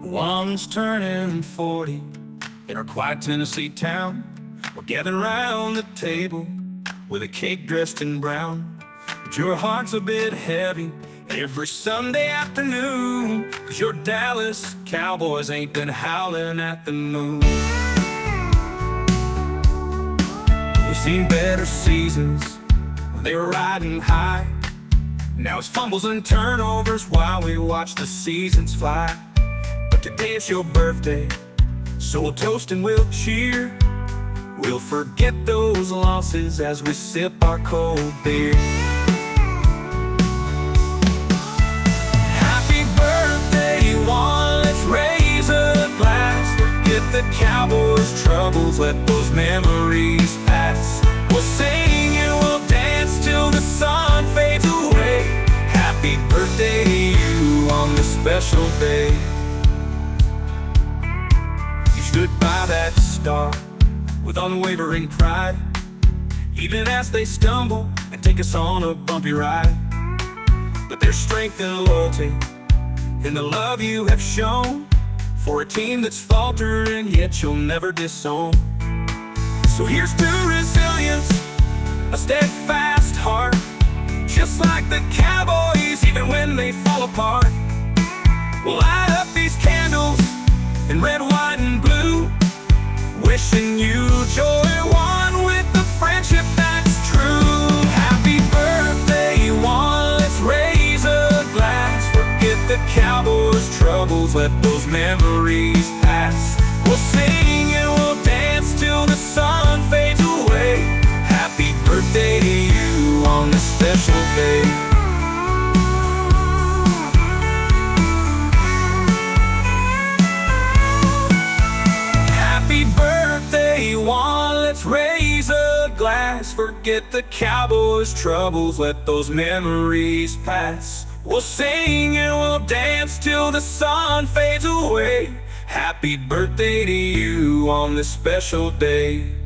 One's turning 40 in our quiet Tennessee town. We're gathered around the table with a cake dressed in brown. But your heart's a bit heavy every Sunday afternoon, 'cause your Dallas Cowboys ain't been howling at the moon. We've seen better seasons when they were riding high. Now it's fumbles and turnovers while we watch the seasons fly. But today it's your birthday, so we'll toast and we'll cheer. We'll forget those losses as we sip our cold beer. Happy birthday, one, let's raise a glass. Forget the Cowboys' troubles, let those memories pass. We'll sing and we'll dance till the sun fades away. Happy birthday to you on this special day. You stood by that star with unwavering pride, even as they stumble and take us on a bumpy ride. But there's strength and loyalty in the love you have shown for a team that's faltered and yet you'll never disown. So here's to resilience, a steadfast heart, just like the Cowboys even when they fall apart. We'll light up these candles in red, white, and blue, wishing you joy, one with the friendship that's true. Happy birthday, one, let's raise a glass. Forget the Cowboys' troubles, let those memories pass. We'll sing and we'll dance till the sun fades away. Happy birthday to you on this special day. Happy birthday, one, let's raise a glass. Forget the Cowboys' troubles, let those memories pass. We'll sing and we'll dance till the sun fades away. Happy birthday to you on this special day.